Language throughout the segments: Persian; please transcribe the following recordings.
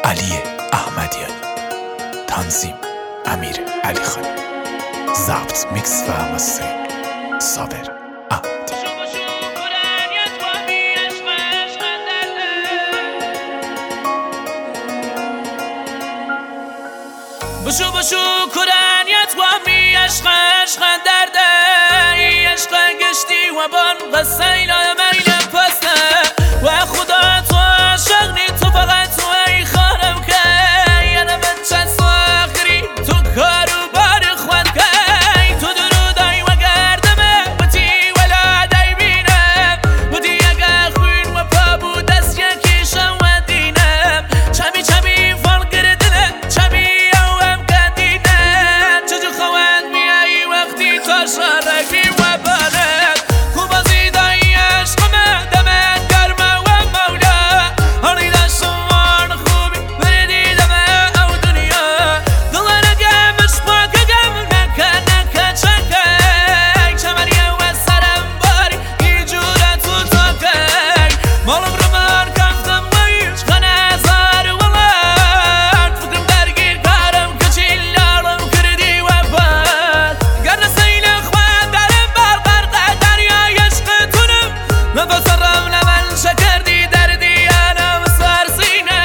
علی احمدیانی، تنظیم امیر علی خانی، ضبط میکس و مسترینگ صابر احمدی. بشو کرانیت و می عشق درده ای عشق گشتی و بان غسیل میل پسته و خدا تو عاشق نی تو فقط تو ای خانم که یعنی من چند ساخری تو کارو بار خود که تو درودای و گردمه بودی ولادای بینم بودی اگه خوین و پا بود دست یکیشم و دینم چمی فال گردنه چمی شارکی و بالت خوب از ایدای عشقمه دمت گرمه و مولا هانی داشتوان خوبی بردی دمه او دنیا دلانه گمش پاکه گم نکه چکه چمریه و سرم باری ای جوره تو تاکه مالم رو من کفتم و ایش خانه زار ولد فکرم درگیر کارم کچیلارم کردی و باد گرنه نفسرم لمن شکردی دردی انا وصار سینه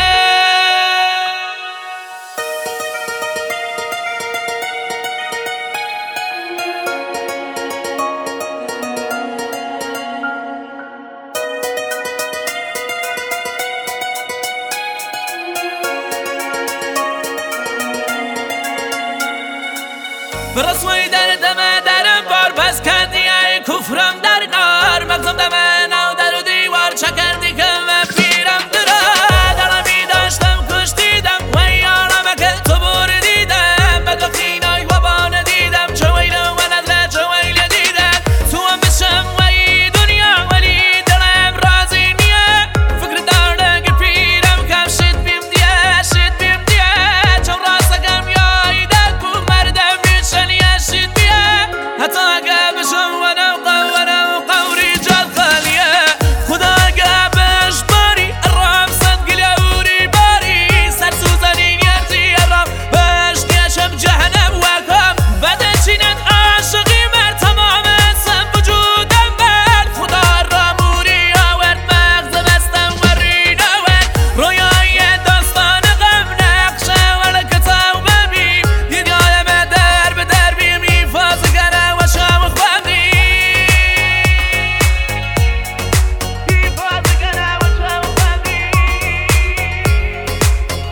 برسوی درم بار پس کردی ای کفرم در نار مغزم دمه نو در و دیوار چکردی که و پیرم درمی داشتم کش دیدم و یارم که تو بردیدم بدبختینای و بانه دیدم چه ویله و ندره چه ویله دیدم تو هم بشم و ای دنیا ولی دلم رازی نیه فکر دارده که پیرم کم شد بیم دیه چون راستگم یای در کو مردم میشنیه شد بیه حتی اگه بشم و نو قوری جاد خالیه خدا اگه بش باری الرام صد گلیوری باری سر سوزنین یرزی الرام بش دیشم جهنم وکم بده چینت عاشقی مر تمام اسم وجودم بر خدا را موری آورد مغز بستم و رینه ورد رویای داستان غم نقشه و کتاب ببین دیدگاه در به در بیم ایفاز گره و شام خواندی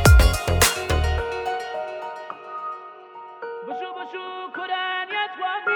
بشو کرانیت و